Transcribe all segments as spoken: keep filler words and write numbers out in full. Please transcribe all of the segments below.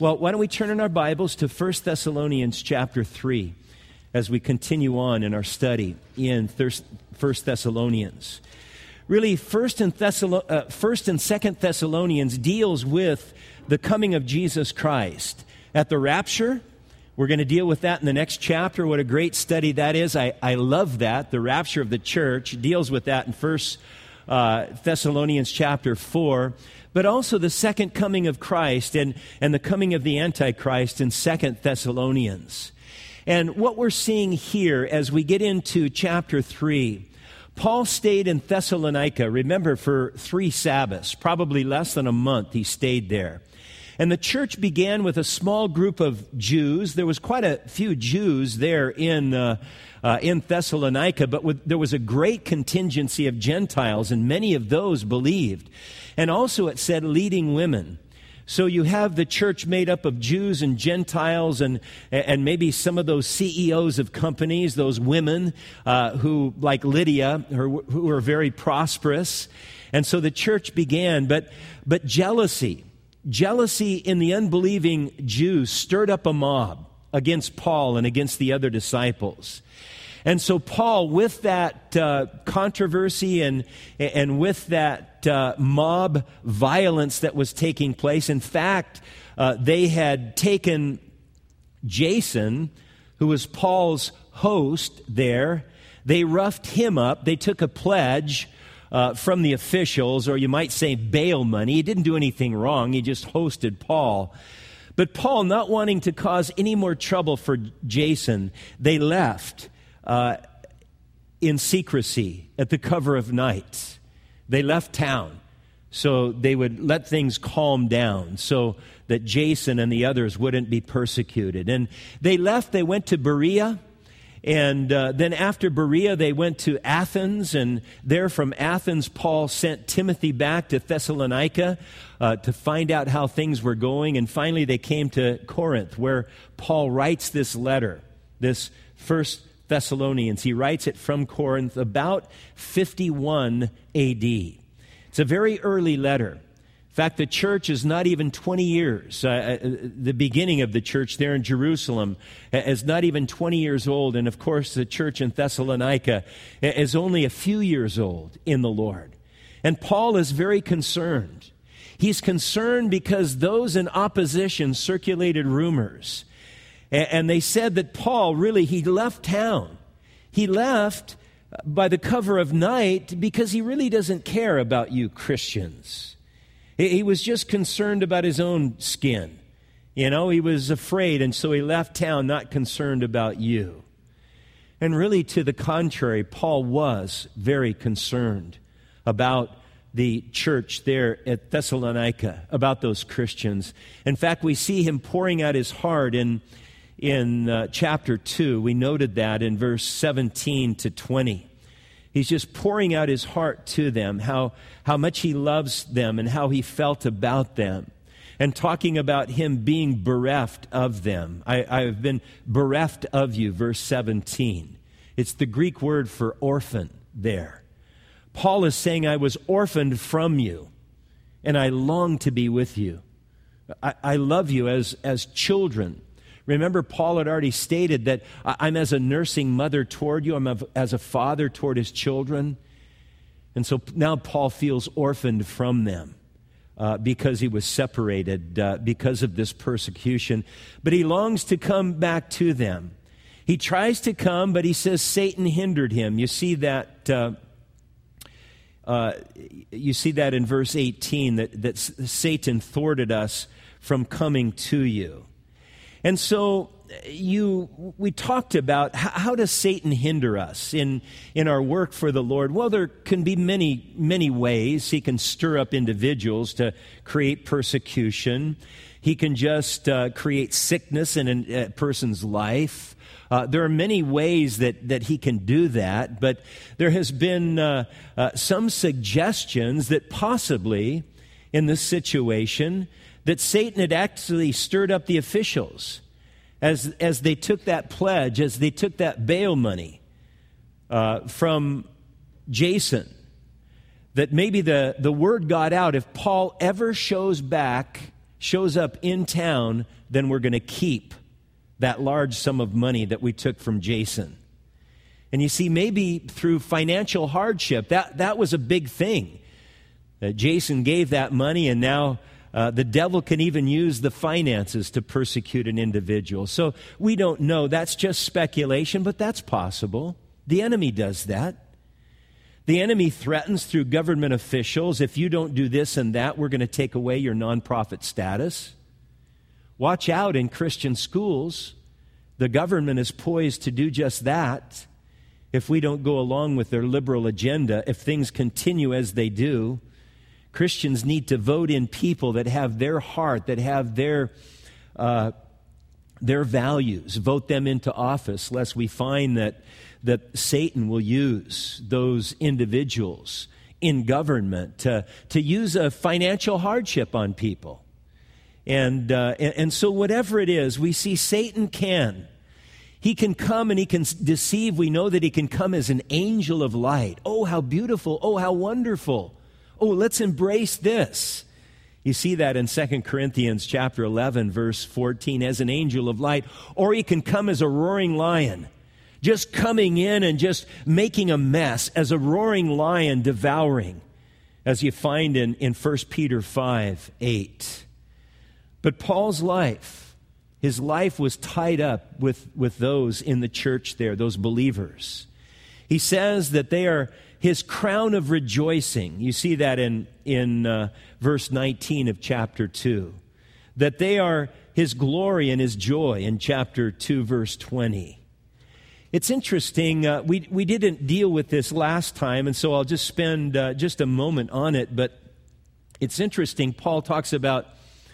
Well, why don't we turn in our Bibles to First Thessalonians chapter three as we continue on in our study in First Thessalonians. Really, First and, Thessalo- uh, First and Second Thessalonians deals with the coming of Jesus Christ. At the rapture, we're going to deal with that in the next chapter. What a great study that is. I, I love that. The rapture of the church deals with that in First uh, Thessalonians chapter four. But also the second coming of Christ and, and the coming of the Antichrist in Second Thessalonians. And what we're seeing here as we get into chapter three, Paul stayed in Thessalonica, remember, for three Sabbaths, probably less than a month he stayed there. And the church began with a small group of Jews. There was quite a few Jews there in uh, uh, in Thessalonica, but with, there was a great contingency of Gentiles, and many of those believed. And also it said leading women. So you have the church made up of Jews and Gentiles and and maybe some of those C E Os of companies, those women uh, who, like Lydia, who, who were very prosperous. And so the church began, but but jealousy, jealousy in the unbelieving Jews stirred up a mob against Paul and against the other disciples. And so Paul, with that uh, controversy and and with that uh, mob violence that was taking place, in fact, uh, they had taken Jason, who was Paul's host there. They roughed him up. They took a pledge uh, from the officials, or you might say bail money. He didn't do anything wrong. He just hosted Paul. But Paul, not wanting to cause any more trouble for Jason, they left. Uh, in secrecy at the cover of night. They left town so they would let things calm down so that Jason and the others wouldn't be persecuted. And they left, they went to Berea, and uh, then after Berea they went to Athens, and there from Athens Paul sent Timothy back to Thessalonica uh, to find out how things were going, and finally they came to Corinth where Paul writes this letter, this first Thessalonians. He writes it from Corinth about fifty-one A D. It's a very early letter. In fact, the church is not even twenty years. Uh, the beginning of the church there in Jerusalem is not even twenty years old. And of course, the church in Thessalonica is only a few years old in the Lord. And Paul is very concerned. He's concerned because those in opposition circulated rumors. And they said that Paul, really, he left town. He left by the cover of night because he really doesn't care about you Christians. He was just concerned about his own skin. You know, he was afraid, and so he left town not concerned about you. And really, to the contrary, Paul was very concerned about the church there at Thessalonica, about those Christians. In fact, we see him pouring out his heart in In uh, chapter two. We noted that in verse seventeen to twenty. He's just pouring out his heart to them, how, how much he loves them and how he felt about them, and talking about him being bereft of them. I, I have been bereft of you, verse seventeen. It's the Greek word for orphan there. Paul is saying, I was orphaned from you, and I long to be with you. I, I love you as, as children. Remember, Paul had already stated that I'm as a nursing mother toward you. I'm as a father toward his children. And so now Paul feels orphaned from them uh, because he was separated uh, because of this persecution. But he longs to come back to them. He tries to come, but he says Satan hindered him. You see that uh, uh, you see that in verse eighteen, that, that Satan thwarted us from coming to you. And so you, we talked about how, how does Satan hinder us in, in our work for the Lord? Well, there can be many, many ways. He can stir up individuals to create persecution. He can just uh, create sickness in a, a person's life. Uh, there are many ways that, that he can do that, but there has been uh, uh, some suggestions that possibly in this situation that Satan had actually stirred up the officials as as they took that pledge, as they took that bail money uh, from Jason, that maybe the, the word got out, if Paul ever shows back shows up in town, then we're going to keep that large sum of money that we took from Jason. And you see, maybe through financial hardship, that, that was a big thing. Uh, Jason gave that money, and now uh, the devil can even use the finances to persecute an individual. So we don't know. That's just speculation, but that's possible. The enemy does that. The enemy threatens through government officials, if you don't do this and that, we're going to take away your nonprofit status. Watch out in Christian schools. The government is poised to do just that. If we don't go along with their liberal agenda, if things continue as they do, Christians need to vote in people that have their heart, that have their uh, their values. Vote them into office, lest we find that, that Satan will use those individuals in government to, to use a financial hardship on people. And, uh, and, and so whatever it is, we see Satan can. He can come and he can deceive. We know that he can come as an angel of light. Oh, how beautiful. Oh, how wonderful. Oh, let's embrace this. You see that in Second Corinthians chapter eleven, verse fourteen, as an angel of light. Or he can come as a roaring lion, just coming in and just making a mess, as a roaring lion devouring, as you find in, in First Peter five, eight. But Paul's life, his life was tied up with, with those in the church there, those believers. He says that they are his crown of rejoicing. You see that in, in uh, verse nineteen of chapter two. That they are his glory and his joy in chapter two, verse twenty. It's interesting, uh, we, we didn't deal with this last time, and so I'll just spend uh, just a moment on it, but it's interesting. Paul talks about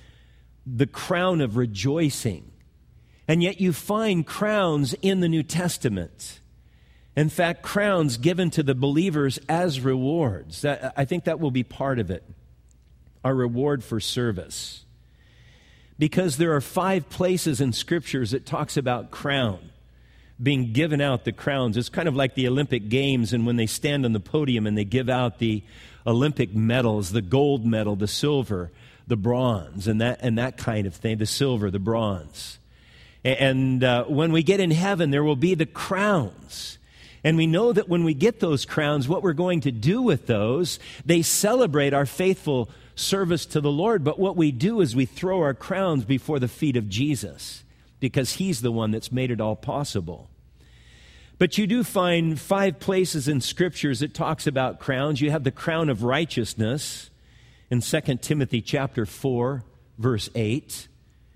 the crown of rejoicing. And yet you find crowns in the New Testament. In fact, crowns given to the believers as rewards. That, I think that will be part of it. Our reward for service. Because there are five places in Scriptures that talks about crown. Being given out the crowns. It's kind of like the Olympic Games, and when they stand on the podium and they give out the Olympic medals, the gold medal, the silver, the bronze, and that and that kind of thing, the silver, the bronze. And uh, when we get in heaven, there will be the crowns. And we know that when we get those crowns, what we're going to do with those, they celebrate our faithful service to the Lord. But what we do is we throw our crowns before the feet of Jesus, because he's the one that's made it all possible. But you do find five places in Scriptures that talks about crowns. You have the crown of righteousness in Second Timothy chapter four, verse eight.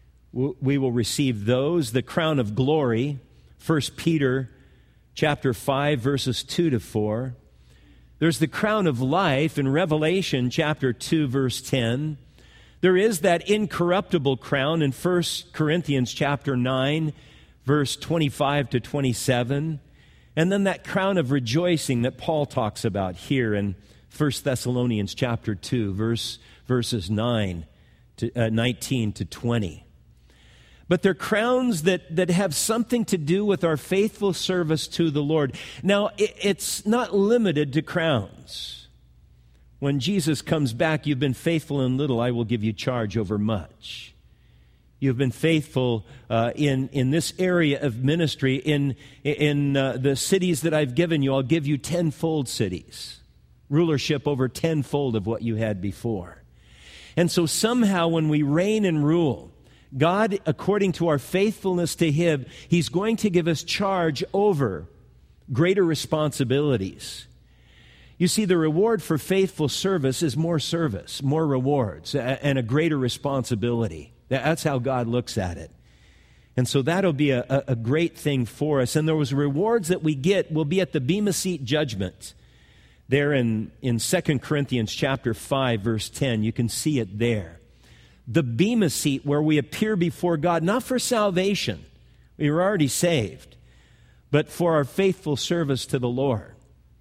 We will receive those. The crown of glory, First Peter chapter five, verses two to four. There's the crown of life in Revelation chapter two, verse ten. There is that incorruptible crown in First Corinthians chapter nine, verse twenty-five to twenty-seven. And then that crown of rejoicing that Paul talks about here in First Thessalonians chapter two, verse, verses nine to, uh, nineteen to twenty. But they're crowns that, that have something to do with our faithful service to the Lord. Now, it, it's not limited to crowns. When Jesus comes back, you've been faithful in little, I will give you charge over much. You've been faithful uh, in, in this area of ministry. In, in uh, the cities that I've given you, I'll give you tenfold cities. Rulership over tenfold of what you had before. And so somehow when we reign and rule, God, according to our faithfulness to Him, He's going to give us charge over greater responsibilities. You see, the reward for faithful service is more service, more rewards, and a greater responsibility. That's how God looks at it. And so that'll be a, a great thing for us. And those rewards that we get will be at the Bema Seat judgment. There in, in Second Corinthians chapter five, verse ten, you can see it there. The Bema Seat where we appear before God, not for salvation, we were already saved, but for our faithful service to the Lord.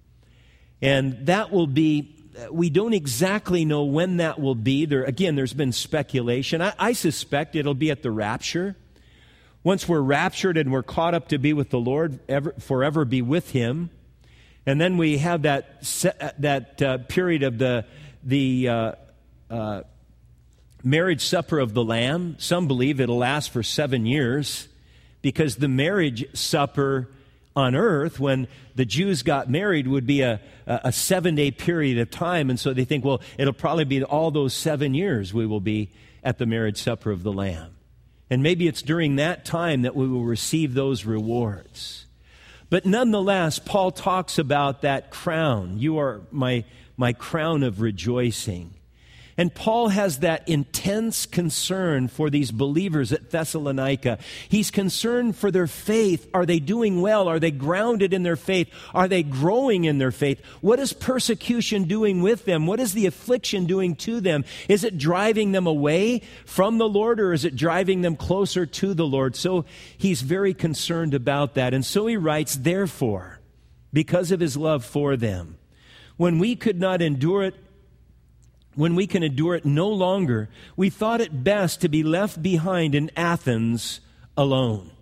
And that will be, we don't exactly know when that will be. There, again, there's been speculation. I, I suspect it'll be at the rapture. Once we're raptured and we're caught up to be with the Lord, ever, forever be with Him. And then we have that that uh, period of the the uh, uh, marriage supper of the Lamb. Some believe it'll last for seven years because the marriage supper on earth, when the Jews got married, would be a, a seven-day period of time. And so they think, well, it'll probably be all those seven years we will be at the marriage supper of the Lamb. And maybe it's during that time that we will receive those rewards. But nonetheless, Paul talks about that crown. You are my, my crown of rejoicing. And Paul has that intense concern for these believers at Thessalonica. He's concerned for their faith. Are they doing well? Are they grounded in their faith? Are they growing in their faith? What is persecution doing with them? What is the affliction doing to them? Is it driving them away from the Lord, or is it driving them closer to the Lord? So he's very concerned about that. And so he writes, therefore, because of his love for them, when we could not endure it, When we can endure it no longer, we thought it best to be left behind in Athens alone.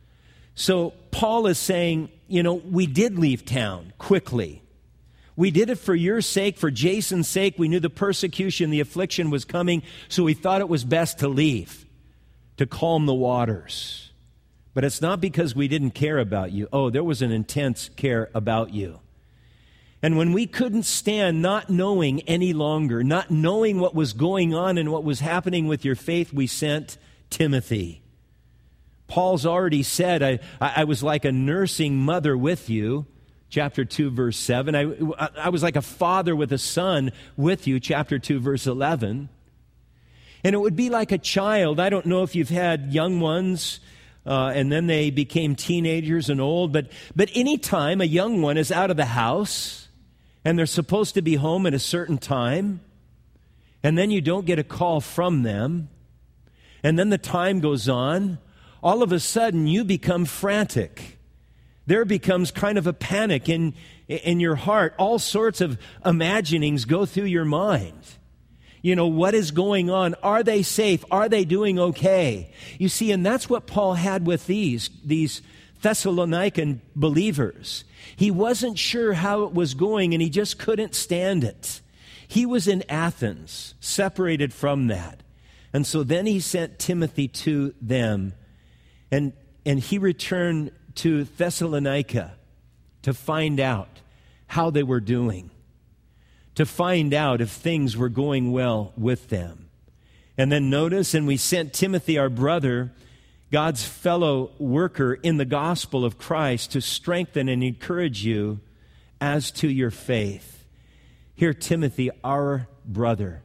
So Paul is saying, you know, we did leave town quickly. We did it for your sake, for Jason's sake. We knew the persecution, the affliction was coming, so we thought it was best to leave, to calm the waters. But it's not because we didn't care about you. Oh, there was an intense care about you. And when we couldn't stand not knowing any longer, not knowing what was going on and what was happening with your faith, we sent Timothy. Paul's already said, I, I was like a nursing mother with you, chapter two, verse seven. I, I was like a father with a son with you, chapter two, verse eleven. And it would be like a child. I don't know if you've had young ones, uh, and then they became teenagers and old, but, but any time a young one is out of the house, and they're supposed to be home at a certain time, and then you don't get a call from them, and then the time goes on, all of a sudden you become frantic. There becomes kind of a panic in, in your heart. All sorts of imaginings go through your mind. You know, what is going on? Are they safe? Are they doing okay? You see, and that's what Paul had with these, these Thessalonican believers. He wasn't sure how it was going, and he just couldn't stand it. He was in Athens, separated from that. And so then he sent Timothy to them, and, and he returned to Thessalonica to find out how they were doing, to find out if things were going well with them. And then notice, and we sent Timothy, our brother, God's fellow worker in the gospel of Christ, to strengthen and encourage you as to your faith. Here, Timothy, our brother.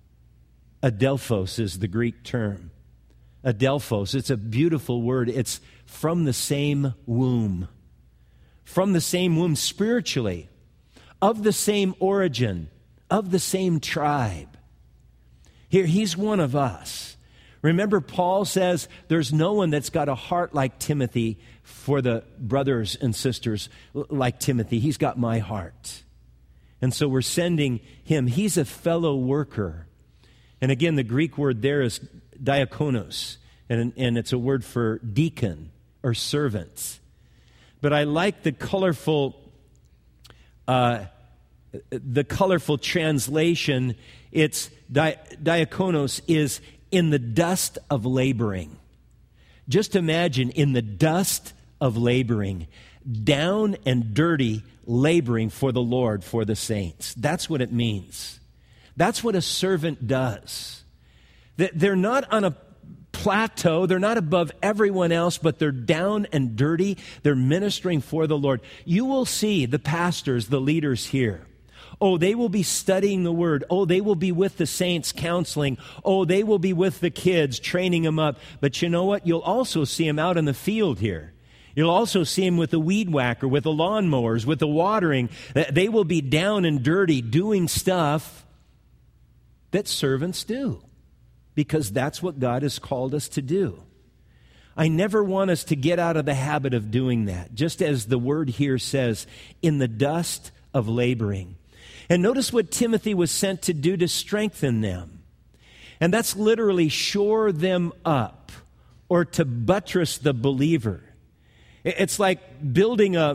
Adelphos is the Greek term. Adelphos, it's a beautiful word. It's from the same womb. From the same womb spiritually. Of the same origin. Of the same tribe. Here, he's one of us. Remember, Paul says there's no one that's got a heart like Timothy for the brothers and sisters like Timothy. He's got my heart. And so we're sending him. He's a fellow worker. And again, the Greek word there is diakonos, and, and it's a word for deacon or servant. But I like the colorful, uh, the colorful translation. It's di- diakonos is in the dust of laboring. Just imagine in the dust of laboring, down and dirty laboring for the Lord, for the saints. That's what it means. That's what a servant does. They're not on a plateau. They're not above everyone else, but they're down and dirty. They're ministering for the Lord. You will see the pastors, the leaders here. Oh, they will be studying the Word. Oh, they will be with the saints counseling. Oh, they will be with the kids, training them up. But you know what? You'll also see them out in the field here. You'll also see them with the weed whacker, with the lawnmowers, with the watering. They will be down and dirty doing stuff that servants do, because that's what God has called us to do. I never want us to get out of the habit of doing that, just as the word here says, in the dust of laboring. And notice what Timothy was sent to do to strengthen them. And that's literally shore them up, or to buttress the believer. It's like building a,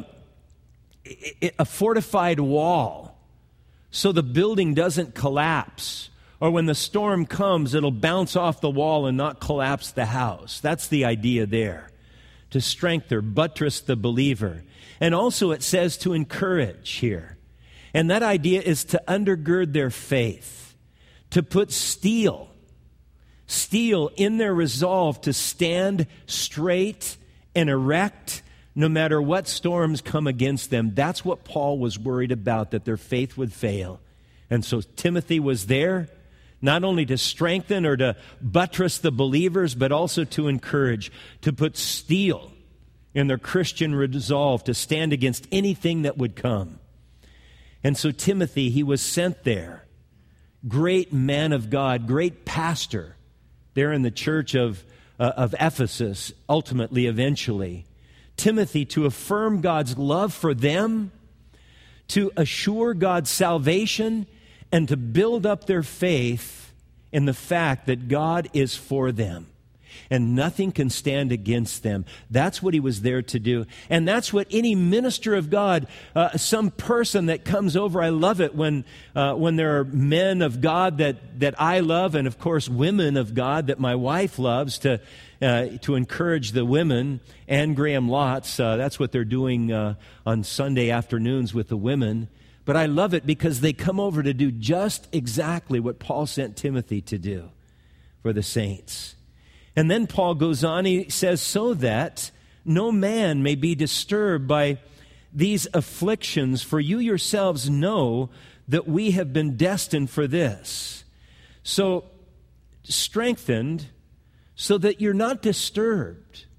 a fortified wall so the building doesn't collapse, or when the storm comes, it'll bounce off the wall and not collapse the house. That's the idea there, to strengthen or buttress the believer. And also it says to encourage here. And that idea is to undergird their faith, to put steel, steel in their resolve to stand straight and erect no matter what storms come against them. That's what Paul was worried about, that their faith would fail. And so Timothy was there, not only to strengthen or to buttress the believers, but also to encourage, to put steel in their Christian resolve to stand against anything that would come. And so Timothy, he was sent there. Great man of God, great pastor there in the church of, uh, of Ephesus, ultimately, eventually. Timothy, to affirm God's love for them, to assure God's salvation, and to build up their faith in the fact that God is for them and nothing can stand against them. That's what he was there to do. And that's what any minister of God, uh, some person that comes over, I love it when uh, when there are men of God that, that I love, and of course women of God that my wife loves, to uh, to encourage the women. Ann Graham Lotz, uh, that's what they're doing uh, on Sunday afternoons with the women. But I love it because they come over to do just exactly what Paul sent Timothy to do for the saints. And then Paul goes on, he says, so that no man may be disturbed by these afflictions, for you yourselves know that we have been destined for this. So, strengthened so that you're not disturbed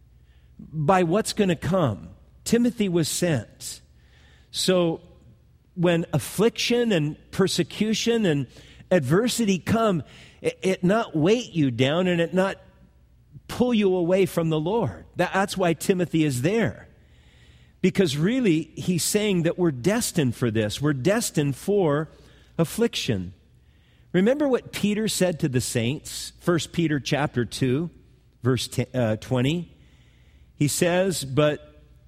by what's going to come. Timothy was sent. So, when affliction and persecution and adversity come, it, it not weight you down and it not pull you away from the Lord. That, that's why Timothy is there. Because really, he's saying that we're destined for this. We're destined for affliction. Remember what Peter said to the saints? First Peter chapter two, verse twenty. He says, but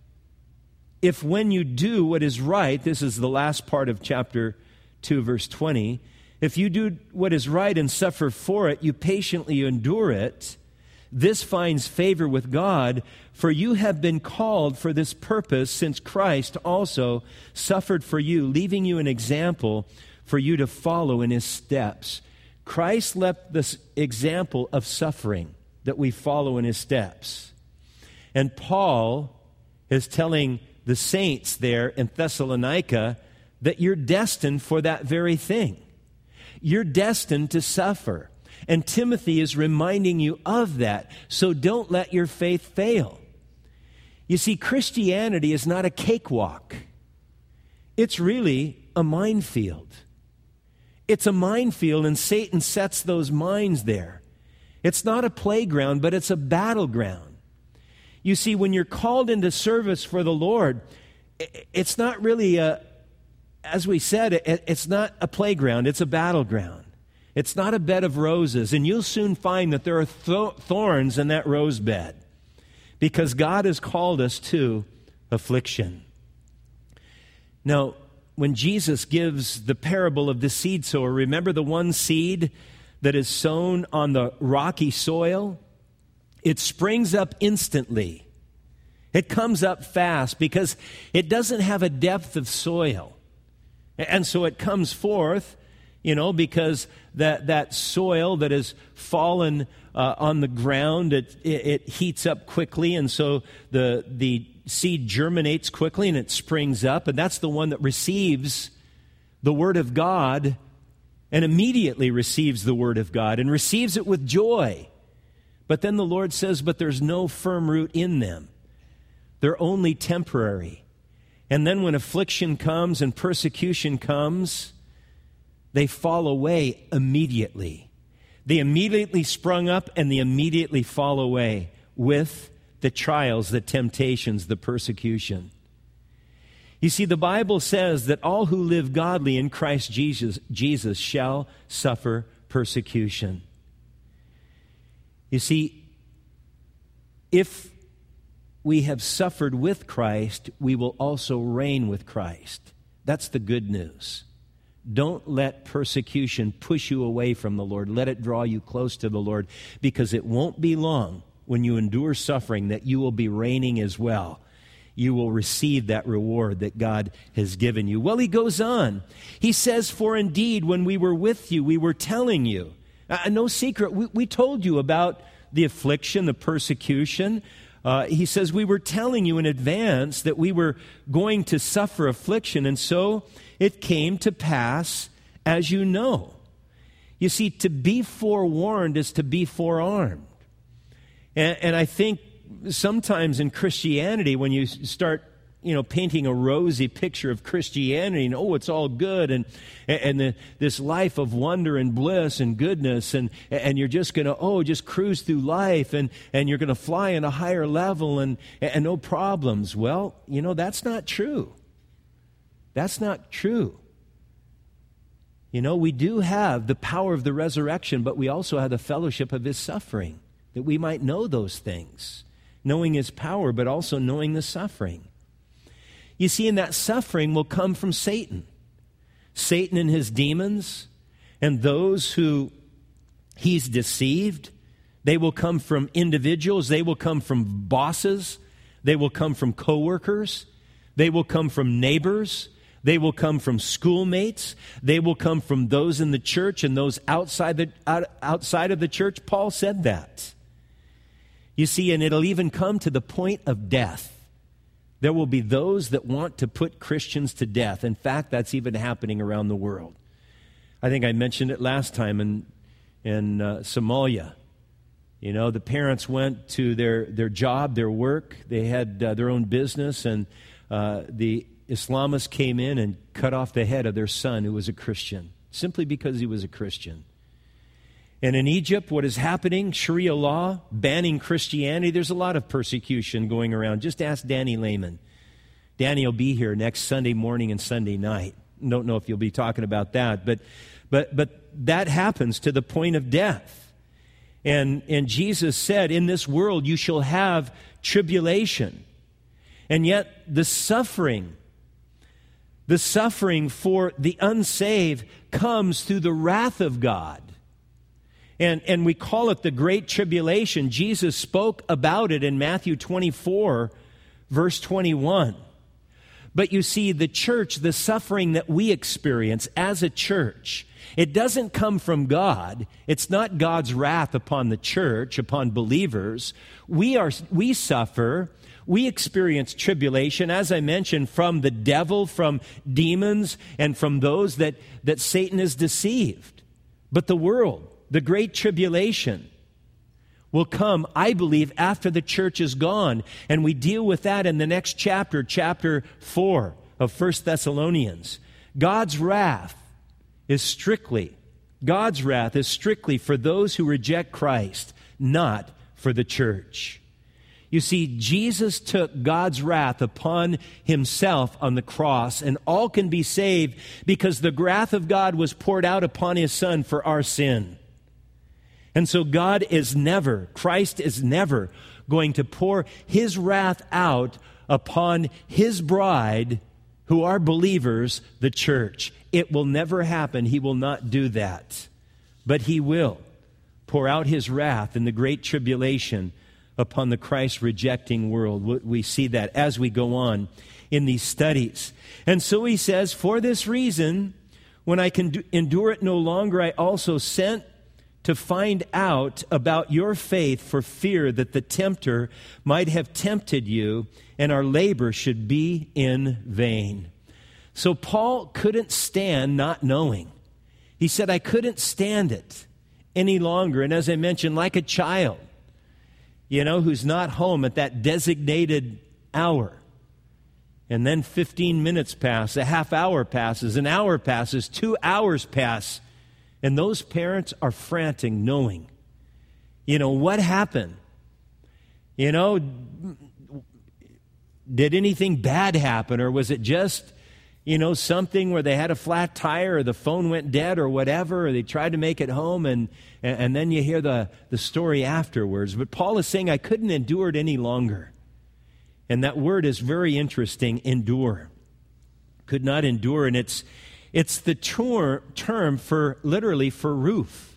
if when you do what is right, this is the last part of chapter two, verse twenty, if you do what is right and suffer for it, you patiently endure it, this finds favor with God, for you have been called for this purpose, since Christ also suffered for you, leaving you an example for you to follow in his steps. Christ left this example of suffering that we follow in his steps. And Paul is telling the saints there in Thessalonica that you're destined for that very thing. You're destined to suffer. And Timothy is reminding you of that. So don't let your faith fail. You see, Christianity is not a cakewalk. It's really a minefield. It's a minefield, and Satan sets those mines there. It's not a playground, but it's a battleground. You see, when you're called into service for the Lord, it's not really a, as we said, it's not a playground, it's a battleground. It's not a bed of roses, and you'll soon find that there are th- thorns in that rose bed, because God has called us to affliction. Now, when Jesus gives the parable of the seed sower, remember the one seed that is sown on the rocky soil? It springs up instantly. It comes up fast because it doesn't have a depth of soil. And so it comes forth, you know, because that, that soil that has fallen uh, on the ground, it, it, it heats up quickly, and so the, the seed germinates quickly and it springs up, and that's the one that receives the Word of God and immediately receives the Word of God and receives it with joy. But then the Lord says, but there's no firm root in them. They're only temporary. And then when affliction comes and persecution comes, they fall away immediately. They immediately sprung up and they immediately fall away with the trials, the temptations, the persecution. You see, the Bible says that all who live godly in Christ Jesus, Jesus shall suffer persecution. You see, if we have suffered with Christ, we will also reign with Christ. That's the good news. Don't let persecution push you away from the Lord. Let it draw you close to the Lord, because it won't be long when you endure suffering that you will be reigning as well. You will receive that reward that God has given you. Well, he goes on. He says, for indeed, when we were with you, we were telling you. Uh, no secret, we, we told you about the affliction, the persecution. Uh, he says, we were telling you in advance that we were going to suffer affliction, and so it came to pass as you know. You see, to be forewarned is to be forearmed. And, and I think sometimes in Christianity, when you start, you know, painting a rosy picture of Christianity, and oh, it's all good, and and the, this life of wonder and bliss and goodness, and and you're just going to, oh, just cruise through life, and, and you're going to fly in a higher level, and, and no problems. Well, you know, that's not true. That's not true. You know, we do have the power of the resurrection, but we also have the fellowship of his suffering, that we might know those things, knowing his power, but also knowing the suffering. You see, in that suffering will come from Satan. Satan and his demons, and those who he's deceived. They will come from individuals. They will come from bosses. They will come from coworkers. They will come from neighbors. They will come from schoolmates. They will come from those in the church and those outside the, out, outside of the church. Paul said that. You see, and it'll even come to the point of death. There will be those that want to put Christians to death. In fact, that's even happening around the world. I think I mentioned it last time in, in uh, Somalia. You know, the parents went to their, their job, their work. They had uh, their own business, and uh, the Islamists came in and cut off the head of their son who was a Christian, simply because he was a Christian. And in Egypt, what is happening, Sharia law, banning Christianity, there's a lot of persecution going around. Just ask Danny Lehman. Danny will be here next Sunday morning and Sunday night. Don't know if you'll be talking about that, but but but that happens to the point of death. And, and Jesus said, in this world you shall have tribulation. And yet the suffering, the suffering for the unsaved comes through the wrath of God. And, and we call it the Great Tribulation. Jesus spoke about it in Matthew twenty-four, verse twenty-one. But you see, the church, the suffering that we experience as a church, it doesn't come from God. It's not God's wrath upon the church, upon believers. We are, we suffer, we experience tribulation, as I mentioned, from the devil, from demons, and from those that, that Satan has deceived. But the world, the Great Tribulation, will come, I believe, after the church is gone. And we deal with that in the next chapter, chapter four of First Thessalonians. God's wrath is strictly, God's wrath is strictly for those who reject Christ, not for the church. You see, Jesus took God's wrath upon himself on the cross, and all can be saved because the wrath of God was poured out upon his Son for our sin. And so God is never, Christ is never going to pour his wrath out upon his bride, who are believers, the church. It will never happen. He will not do that. But he will pour out his wrath in the great tribulation upon the Christ-rejecting world. We see that as we go on in these studies. And so he says, for this reason, when I can endure it no longer, I also sent to find out about your faith, for fear that the tempter might have tempted you and our labor should be in vain. So Paul couldn't stand not knowing. He said, I couldn't stand it any longer. And as I mentioned, like a child, you know, who's not home at that designated hour. And then fifteen minutes pass, a half hour passes, an hour passes, two hours pass. And those parents are frantic, knowing, you know, what happened? You know, did anything bad happen? Or was it just, you know, something where they had a flat tire or the phone went dead or whatever, or they tried to make it home, and, and then you hear the, the story afterwards. But Paul is saying, I couldn't endure it any longer. And that word is very interesting, endure. Could not endure, and it's It's the ter- term for, literally, for roof.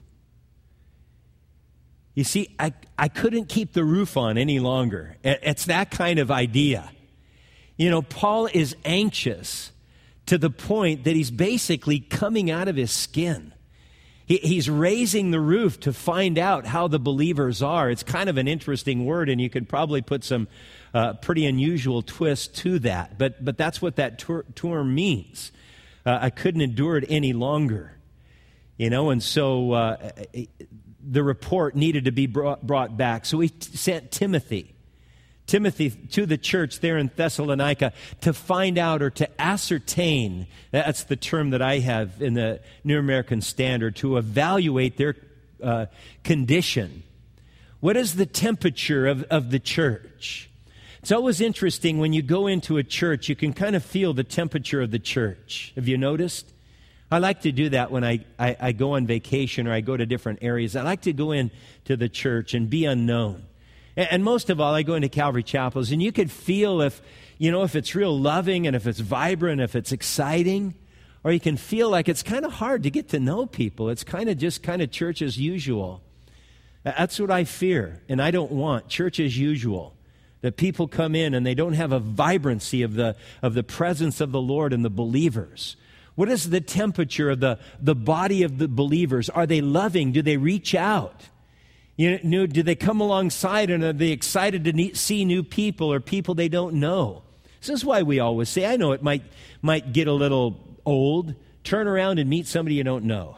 You see, I, I couldn't keep the roof on any longer. It's that kind of idea. You know, Paul is anxious to the point that he's basically coming out of his skin. He, he's raising the roof to find out how the believers are. It's kind of an interesting word, and you could probably put some uh, pretty unusual twist to that. But, but that's what that ter- term means. Uh, I couldn't endure it any longer. You know, and so uh, the report needed to be brought, brought back. So he t- sent Timothy. Timothy to the church there in Thessalonica to find out or to ascertain, that's the term that I have in the New American Standard, to evaluate their uh, condition. What is the temperature of, of the church? It's always interesting when you go into a church, you can kind of feel the temperature of the church. Have you noticed? I like to do that when I, I, I go on vacation or I go to different areas. I like to go into the church and be unknown. And most of all, I go into Calvary Chapels, and you could feel if, you know, if it's real loving and if it's vibrant, if it's exciting, or you can feel like it's kind of hard to get to know people. It's kind of just kind of church as usual. That's what I fear, and I don't want church as usual, that people come in and they don't have a vibrancy of the of the presence of the Lord and the believers. What is the temperature of the, the body of the believers? Are they loving? Do they reach out? You know, do they come alongside and are they excited to meet, see new people or people they don't know? This is why we always say, I know it might might get a little old, turn around and meet somebody you don't know.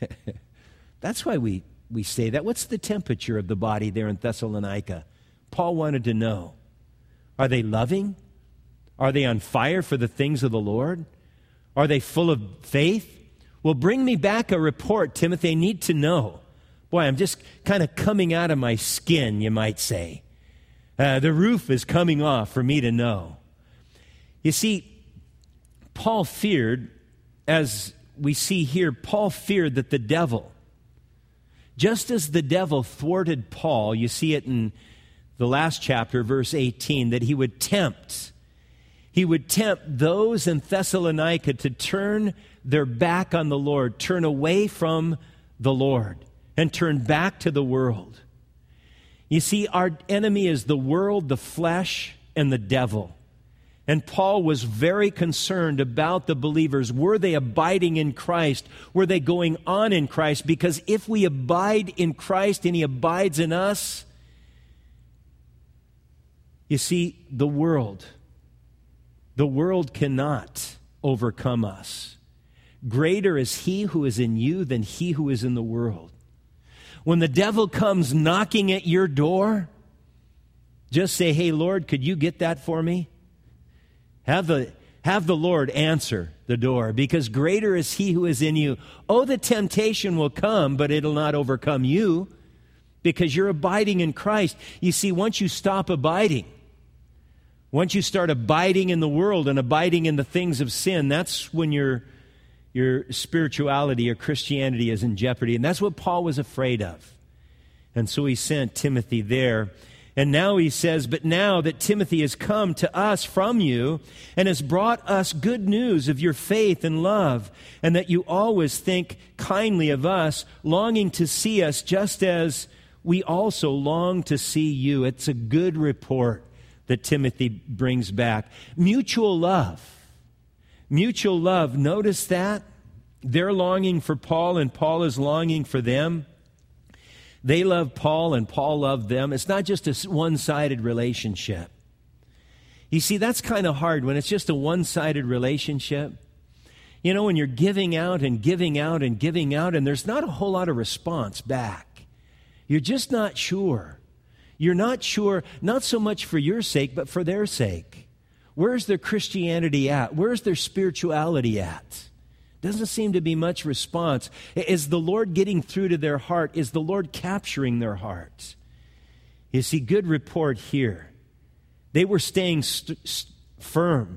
That's why we, we say that. What's the temperature of the body there in Thessalonica? Paul wanted to know. Are they loving? Are they on fire for the things of the Lord? Are they full of faith? Well, bring me back a report, Timothy. I need to know. Boy, I'm just kind of coming out of my skin, you might say. Uh, the roof is coming off for me to know. You see, Paul feared, as we see here, Paul feared that the devil, just as the devil thwarted Paul, you see it in the last chapter, verse eighteen, that he would tempt. He would tempt those in Thessalonica to turn their back on the Lord, turn away from the Lord, and turn back to the world. You see, our enemy is the world, the flesh, and the devil. And Paul was very concerned about the believers. Were they abiding in Christ? Were they going on in Christ? Because if we abide in Christ and He abides in us, you see, the world, the world cannot overcome us. Greater is He who is in you than he who is in the world. When the devil comes knocking at your door, just say, hey, Lord, could you get that for me? Have the, have the Lord answer the door, because greater is He who is in you. Oh, the temptation will come, but it'll not overcome you, because you're abiding in Christ. You see, once you stop abiding, once you start abiding in the world and abiding in the things of sin, that's when your your spirituality or Christianity is in jeopardy. And that's what Paul was afraid of. And so he sent Timothy there. And now he says, but now that Timothy has come to us from you and has brought us good news of your faith and love, and that you always think kindly of us, longing to see us just as we also long to see you. It's a good report that Timothy brings back. Mutual love. Mutual love. Notice that. They're longing for Paul and Paul is longing for them. They love Paul and Paul loved them. It's not just a one-sided relationship. You see, that's kind of hard when it's just a one-sided relationship. You know, when you're giving out and giving out and giving out and there's not a whole lot of response back. You're just not sure. You're not sure, not so much for your sake, but for their sake. Where's their Christianity at? Where's their spirituality at? Doesn't seem to be much response. Is the Lord getting through to their heart? Is the Lord capturing their hearts? You see, good report here. They were staying st- st- firm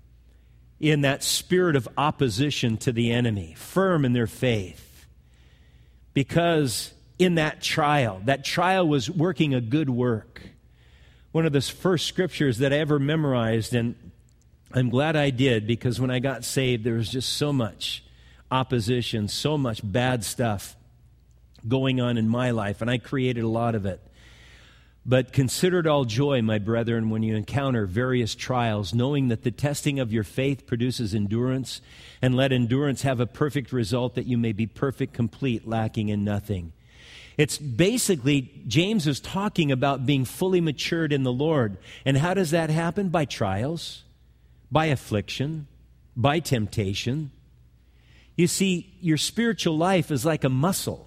in that spirit of opposition to the enemy, firm in their faith. Because in that trial, that trial was working a good work. One of the first scriptures that I ever memorized, and I'm glad I did, because when I got saved, there was just so much opposition, so much bad stuff going on in my life, and I created a lot of it. But consider it all joy, my brethren, when you encounter various trials, knowing that the testing of your faith produces endurance, and let endurance have a perfect result, that you may be perfect, complete, lacking in nothing. It's basically, James is talking about being fully matured in the Lord. And how does that happen? By trials, by affliction, by temptation. You see, your spiritual life is like a muscle.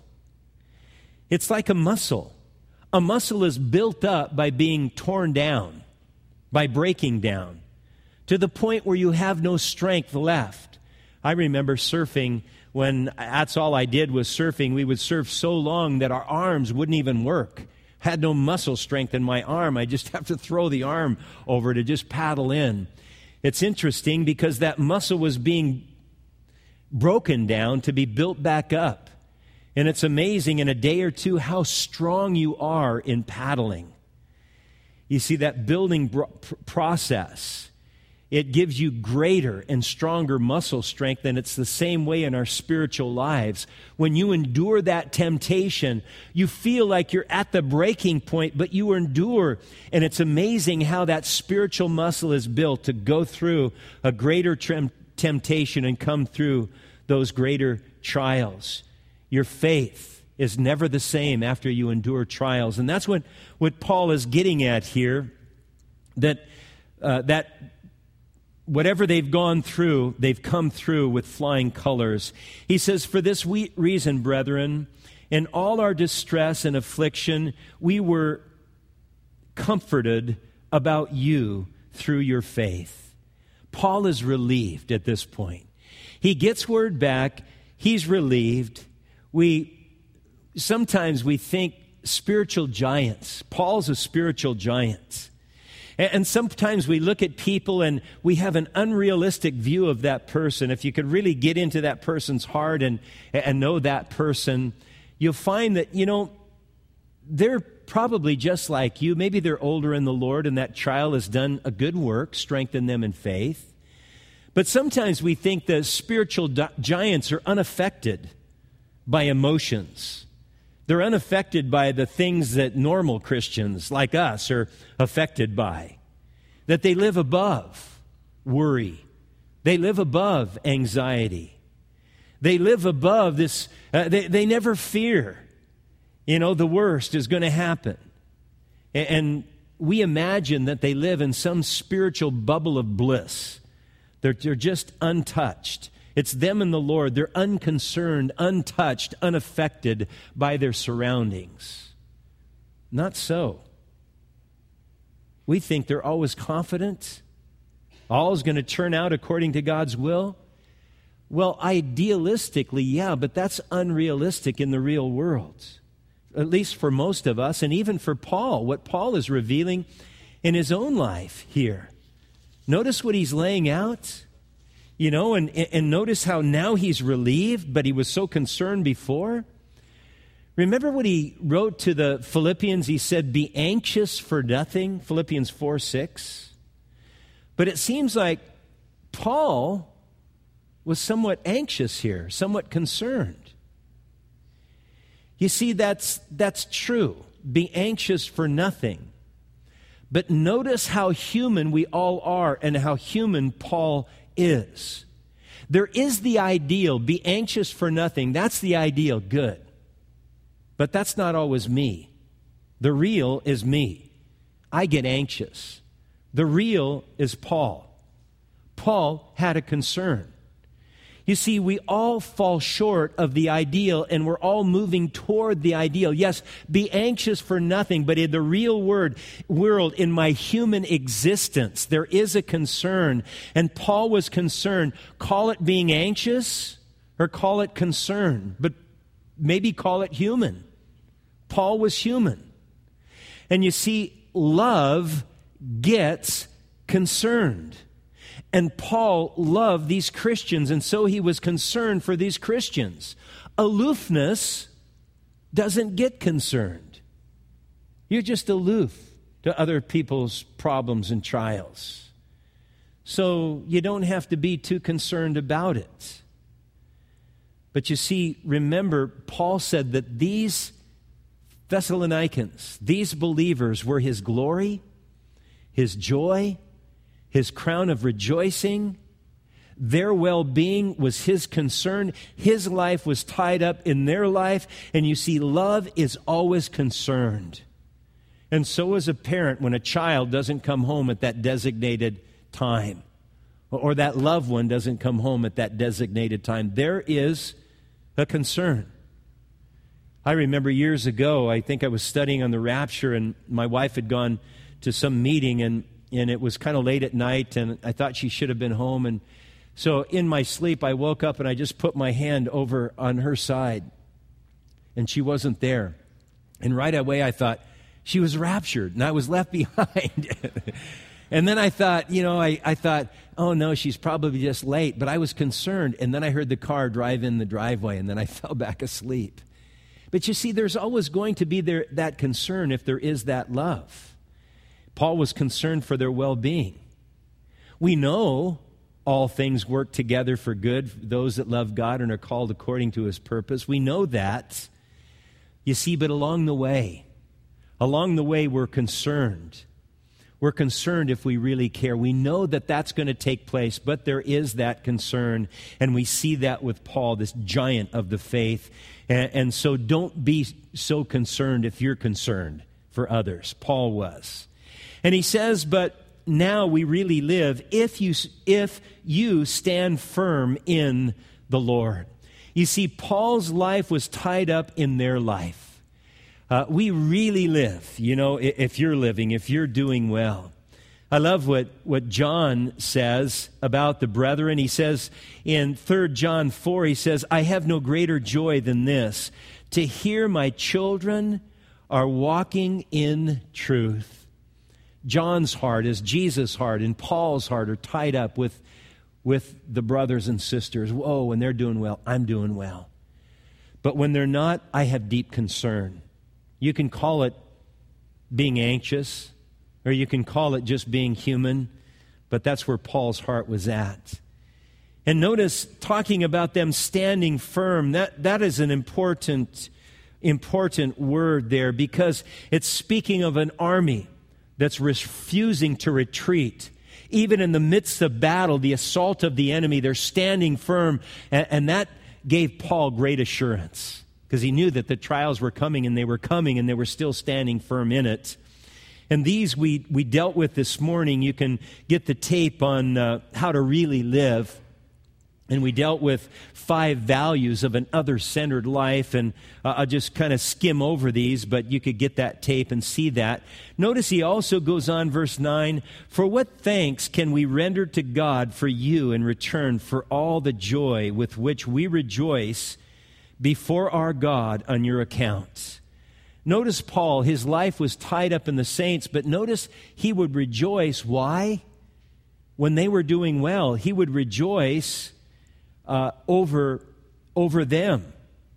It's like a muscle. A muscle is built up by being torn down, by breaking down, to the point where you have no strength left. I remember surfing when that's all I did was surfing. We would surf so long that our arms wouldn't even work. Had no muscle strength in my arm. I just have to throw the arm over to just paddle in. It's interesting because that muscle was being broken down to be built back up. And it's amazing in a day or two how strong you are in paddling. You see, that building bro- process, it gives you greater and stronger muscle strength, and it's the same way in our spiritual lives. When you endure that temptation, you feel like you're at the breaking point, but you endure, and it's amazing how that spiritual muscle is built to go through a greater trem- temptation and come through those greater trials. Your faith is never the same after you endure trials. And that's what, what Paul is getting at here, that uh, that whatever they've gone through, they've come through with flying colors. He says, for this we- reason, brethren, in all our distress and affliction, we were comforted about you through your faith. Paul is relieved at this point. He gets word back. He's relieved. We sometimes we think spiritual giants. Paul's a spiritual giant. And, and sometimes we look at people and we have an unrealistic view of that person. If you could really get into that person's heart and, and know that person, you'll find that, you know, they're probably just like you. Maybe they're older in the Lord and that child has done a good work, strengthened them in faith. But sometimes we think the spiritual di- giants are unaffected by emotions. They're unaffected by the things that normal Christians like us are affected by. That they live above worry. They live above anxiety. They live above this, uh, they, they never fear, you know, the worst is going to happen. And, and we imagine that they live in some spiritual bubble of bliss. They're, they're just untouched. It's them and the Lord. They're unconcerned, untouched, unaffected by their surroundings. Not so. We think they're always confident. All is going to turn out according to God's will. Well, idealistically, yeah, but that's unrealistic in the real world. At least for most of us, and even for Paul, what Paul is revealing in his own life here. Notice what he's laying out. You know, and, and notice how now he's relieved, but he was so concerned before. Remember what he wrote to the Philippians? He said, be anxious for nothing, Philippians four six. But it seems like Paul was somewhat anxious here, somewhat concerned. You see, that's, that's true. Be anxious for nothing. But notice how human we all are and how human Paul is. There is the ideal, be anxious for nothing. That's the ideal, good. But that's not always me. The real is me. I get anxious. The real is Paul. Paul had a concern. You see, we all fall short of the ideal, and we're all moving toward the ideal. Yes, be anxious for nothing, but in the real word, world, in my human existence, there is a concern. And Paul was concerned. Call it being anxious or call it concern, but maybe call it human. Paul was human. And you see, love gets concerned. And Paul loved these Christians, and so he was concerned for these Christians. Aloofness doesn't get concerned. You're just aloof to other people's problems and trials. so you don't have to be too concerned about it. But you see, remember, Paul said that these Thessalonians, these believers were his glory, his joy, his crown of rejoicing. Their well-being was his concern. His life was tied up in their life. And you see, love is always concerned. And so is a parent when a child doesn't come home at that designated time, or that loved one doesn't come home at that designated time. There is a concern. I remember years ago, I think I was studying on the rapture, and my wife had gone to some meeting, and, and it was kind of late at night, and I thought she should have been home. And so in my sleep, I woke up and I just put my hand over on her side, and she wasn't there. And right away I thought, she was raptured, and I was left behind. And then I thought, you know, I, I thought, oh no, she's probably just late. But I was concerned, and then I heard the car drive in the driveway, and then I fell back asleep. But you see, there's always going to be there that concern if there is that love. Paul was concerned for their well-being. We know all things work together for good, for those that love God and are called according to his purpose. We know that. You see, but along the way, along the way, we're concerned. We're concerned if we really care. We know that that's going to take place, but there is that concern, and we see that with Paul, this giant of the faith. And, and so don't be so concerned if you're concerned for others. Paul was. And he says, but now we really live if you, if you stand firm in the Lord. You see, Paul's life was tied up in their life. Uh, we really live, you know, if you're living, if you're doing well. I love what, what John says about the brethren. He says in Third John four, he says, I have no greater joy than this, to hear my children are walking in truth. John's heart is Jesus' heart, and Paul's heart are tied up with, with the brothers and sisters. Whoa, when they're doing well, I'm doing well. But when they're not, I have deep concern. You can call it being anxious, or you can call it just being human, but that's where Paul's heart was at. And notice, talking about them standing firm, that, that is an important, important word there, because it's speaking of an army that's refusing to retreat. Even in the midst of battle, the assault of the enemy, they're standing firm, and, and that gave Paul great assurance, because he knew that the trials were coming, and they were coming, and they were still standing firm in it. And these we, we dealt with this morning. You can get the tape on uh, how to really live. And we dealt with five values of an other-centered life. And uh, I'll just kind of skim over these, but you could get that tape and see that. Notice he also goes on, verse nine, for what thanks can we render to God for you in return for all the joy with which we rejoice before our God on your account? Notice Paul, his life was tied up in the saints, but notice he would rejoice. Why? When they were doing well, he would rejoice uh, over, over them.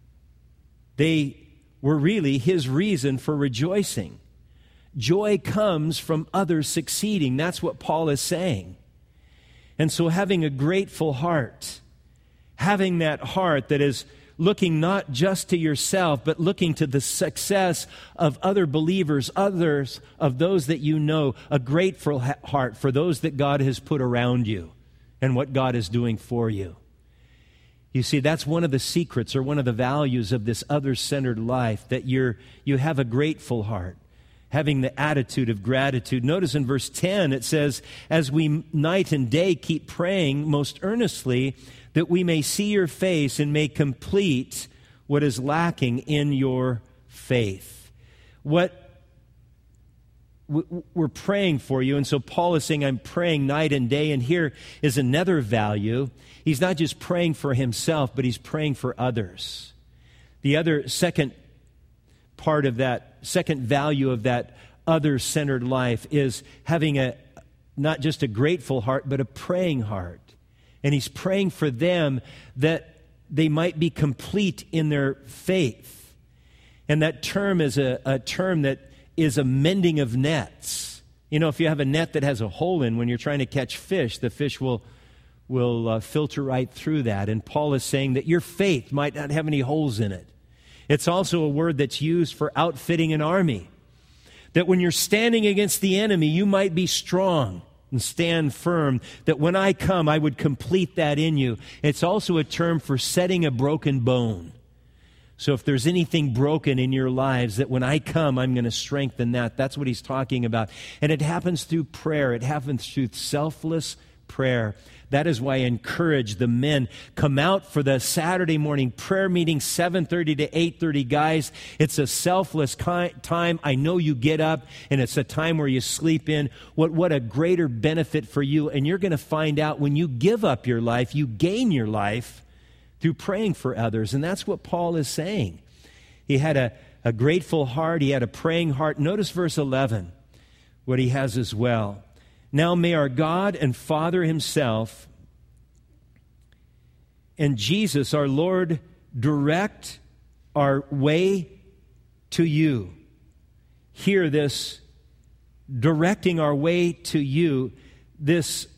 They were really his reason for rejoicing. Joy comes from others succeeding. That's what Paul is saying. And so having a grateful heart, having that heart that is looking not just to yourself, but looking to the success of other believers, others of those that you know, a grateful ha- heart for those that God has put around you and what God is doing for you. You see, that's one of the secrets or one of the values of this other-centered life, that you're, you have a grateful heart, having the attitude of gratitude. Notice in verse ten, it says, as we night and day keep praying most earnestly, that we may see your face and may complete what is lacking in your faith. What we're praying for you. And so Paul is saying, I'm praying night and day. And here is another value. He's not just praying for himself, but he's praying for others. The other second part of that, second value of that other-centered life is having a not just a grateful heart, but a praying heart. And he's praying for them that they might be complete in their faith. And that term is a, a term that is a mending of nets. You know, if you have a net that has a hole in, when you're trying to catch fish, the fish will, will uh, filter right through that. And Paul is saying that your faith might not have any holes in it. It's also a word that's used for outfitting an army. That when you're standing against the enemy, you might be strong and stand firm. That when I come, I would complete that in you. It's also a term for setting a broken bone. So if there's anything broken in your lives, that when I come, I'm going to strengthen that. That's what he's talking about. And it happens through prayer. It happens through selfless prayer. That is why I encourage the men, come out for the Saturday morning prayer meeting, seven thirty to eight thirty. Guys, it's a selfless time. I know you get up, and it's a time where you sleep in. What, what a greater benefit for you. And you're going to find out when you give up your life, you gain your life through praying for others. And that's what Paul is saying. He had a, a grateful heart. He had a praying heart. Notice verse eleven, what he has as well. Now may our God and Father himself and Jesus, our Lord, direct our way to you. Hear this, directing our way to you, this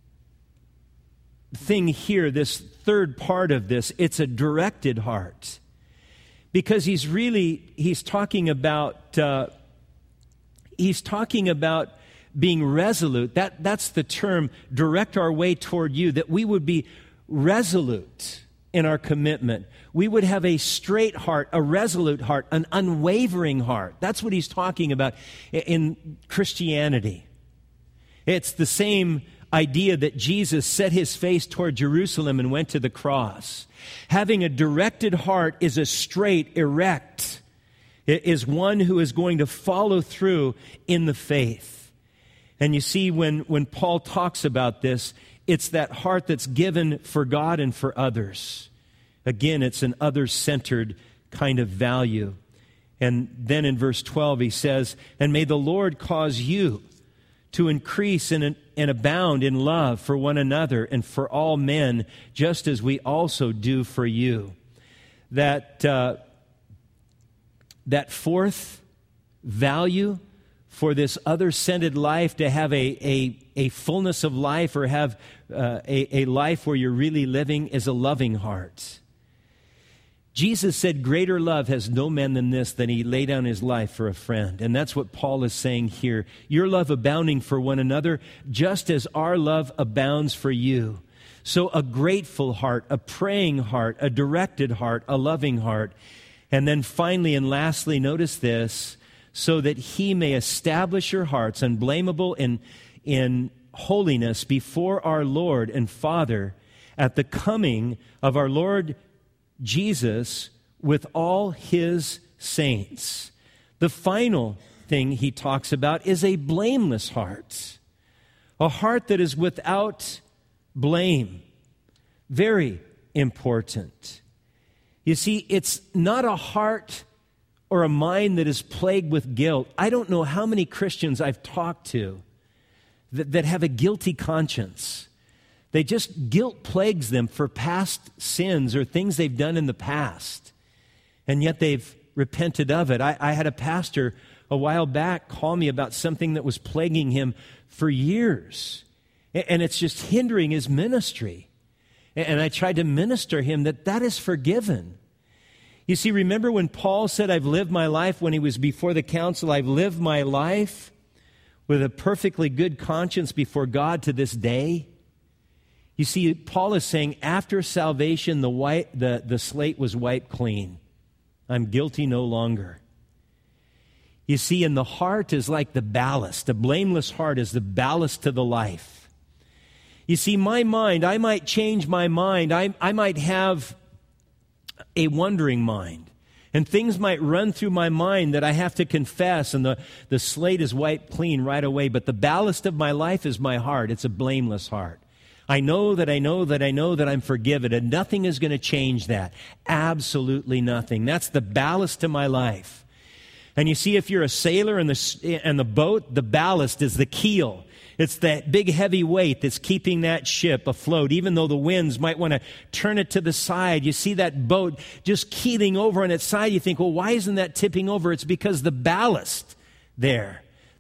thing here, this third part of this, it's a directed heart. Because he's really, he's talking about, uh, he's talking about being resolute. That, that's the term, direct our way toward you, that we would be resolute in our commitment. We would have a straight heart, a resolute heart, an unwavering heart. That's what he's talking about in Christianity. It's the same idea that Jesus set his face toward Jerusalem and went to the cross. Having a directed heart is a straight, erect. It is one who is going to follow through in the faith. And you see, when, when Paul talks about this, it's that heart that's given for God and for others. Again, it's an other-centered kind of value. And then in verse twelve, he says, and may the Lord cause you to increase and, and abound in love for one another and for all men, just as we also do for you. That, uh, that fourth value for this other-centered life, to have a, a, a fullness of life, or have uh, a, a life where you're really living, is a loving heart. Jesus said, greater love has no man than this, than he lay down his life for a friend. And that's what Paul is saying here. Your love abounding for one another, just as our love abounds for you. So a grateful heart, a praying heart, a directed heart, a loving heart. And then finally and lastly, notice this, so that he may establish your hearts unblameable in, in holiness before our Lord and Father at the coming of our Lord Jesus with all his saints. The final thing he talks about is a blameless heart, a heart that is without blame. Very important. You see, it's not a heart or a mind that is plagued with guilt. I don't know how many Christians I've talked to that, that have a guilty conscience. They just, guilt plagues them for past sins or things they've done in the past. And yet they've repented of it. I, I had a pastor a while back call me about something that was plaguing him for years. And it's just hindering his ministry. And I tried to minister him that that is forgiven. You see, remember when Paul said, I've lived my life, when he was before the council, I've lived my life with a perfectly good conscience before God to this day? You see, Paul is saying, after salvation, the, white, the, the slate was wiped clean. I'm guilty no longer. You see, and the heart is like the ballast. A blameless heart is the ballast to the life. You see, my mind, I might change my mind. I, I might have a wandering mind. And things might run through my mind that I have to confess, and the, the slate is wiped clean right away. But the ballast of my life is my heart. It's a blameless heart. I know that I know that I know that I'm forgiven, and nothing is going to change that. Absolutely nothing. That's the ballast to my life. And you see, if you're a sailor in the, in the boat, the ballast is the keel. It's that big heavy weight that's keeping that ship afloat, even though the winds might want to turn it to the side. You see that boat just keeling over on its side. You think, well, why isn't that tipping over? It's because the ballast there,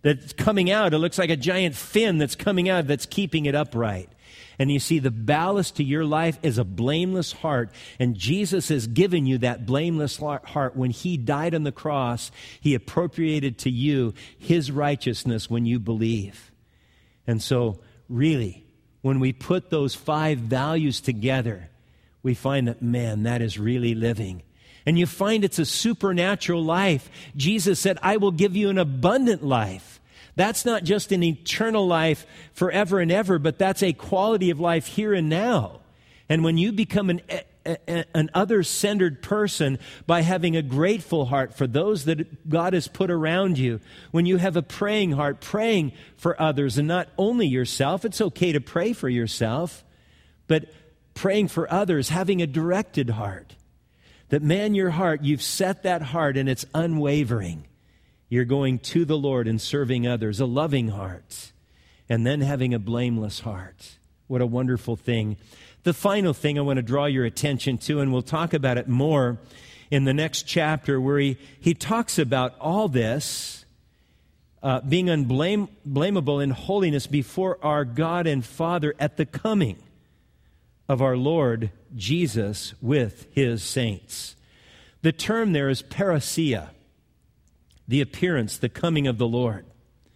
that's coming out. It looks like a giant fin that's coming out that's keeping it upright. And you see, the ballast to your life is a blameless heart. And Jesus has given you that blameless heart. When he died on the cross, he appropriated to you his righteousness when you believe. And so, really, when we put those five values together, we find that, man, that is really living. And you find it's a supernatural life. Jesus said, I will give you an abundant life. That's not just an eternal life forever and ever, but that's a quality of life here and now. And when you become an, a, an other-centered person by having a grateful heart for those that God has put around you, when you have a praying heart, praying for others and not only yourself, it's okay to pray for yourself, but praying for others, having a directed heart. That, man, your heart, you've set that heart and it's unwavering. You're going to the Lord and serving others, a loving heart, and then having a blameless heart. What a wonderful thing. The final thing I want to draw your attention to, and we'll talk about it more in the next chapter, where he, he talks about all this, uh, being unblameable in holiness before our God and Father at the coming of our Lord Jesus with his saints. The term there is parousia. The appearance, the coming of the Lord.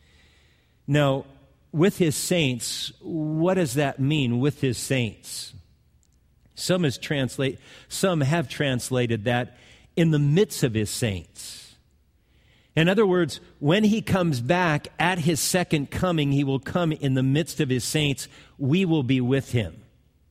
Now, with his saints, what does that mean, with his saints? Some has translate, some have translated that in the midst of his saints. In other words, when he comes back at his second coming, he will come in the midst of his saints. We will be with him.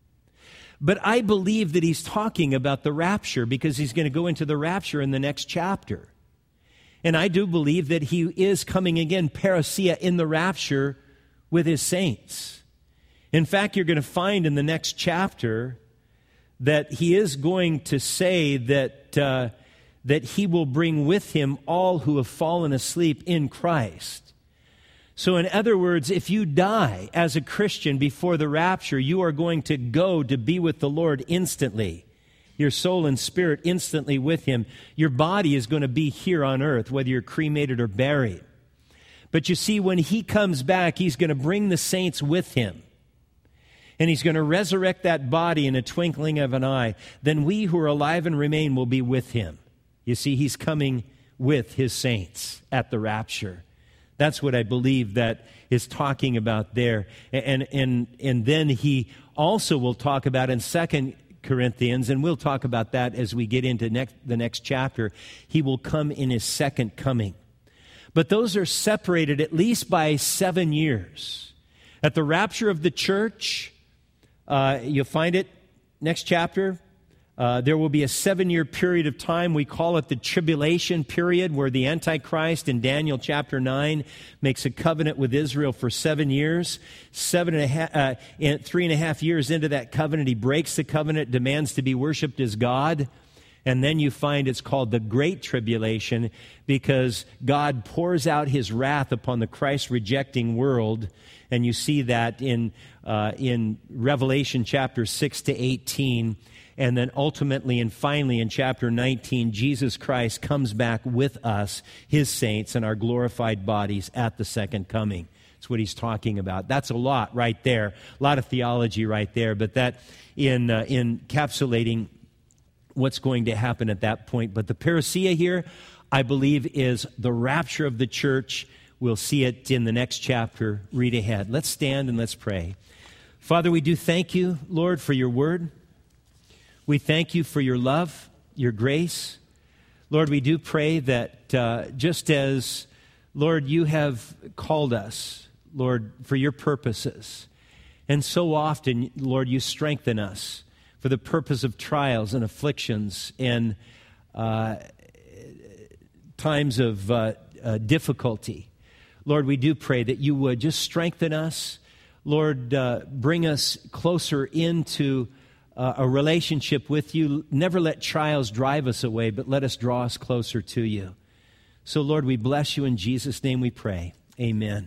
But I believe that he's talking about the rapture, because he's going to go into the rapture in the next chapter. And I do believe that he is coming again, parousia, in the rapture with his saints. In fact, you're going to find in the next chapter that he is going to say that, uh, that he will bring with him all who have fallen asleep in Christ. So in other words, if you die as a Christian before the rapture, you are going to go to be with the Lord instantly. Your soul and spirit instantly with him. Your body is going to be here on earth, whether you're cremated or buried. But you see, when he comes back, he's going to bring the saints with him. And he's going to resurrect that body in a twinkling of an eye. Then we who are alive and remain will be with him. You see, he's coming with his saints at the rapture. That's what I believe that is talking about there. And, and, and then he also will talk about in Second Corinthians, and we'll talk about that as we get into next, the next chapter, he will come in his second coming. But those are separated at least by seven years. At the rapture of the church, uh, you'll find it next chapter, uh, there will be a seven-year period of time. We call it the tribulation period, where the Antichrist in Daniel chapter nine makes a covenant with Israel for seven years. Seven and a half, uh, and three and a half years into that covenant, he breaks the covenant, demands to be worshipped as God. And then you find it's called the Great Tribulation, because God pours out his wrath upon the Christ-rejecting world. And you see that in, uh, in Revelation chapter six to eighteen. And then ultimately and finally in chapter nineteen, Jesus Christ comes back with us, his saints, and our glorified bodies at the second coming. That's what he's talking about. That's a lot right there. A lot of theology right there. But that in uh, encapsulating what's going to happen at that point. But the parousia here, I believe, is the rapture of the church. We'll see it in the next chapter. Read ahead. Let's stand and let's pray. Father, we do thank you, Lord, for your word. We thank you for your love, your grace. Lord, we do pray that uh, just as, Lord, you have called us, Lord, for your purposes, and so often, Lord, you strengthen us for the purpose of trials and afflictions and uh, times of uh, uh, difficulty. Lord, we do pray that you would just strengthen us. Lord, uh, bring us closer into uh, a relationship with you. Never let trials drive us away, but let us draw us closer to you. So, Lord, we bless you. In Jesus' name we pray. Amen.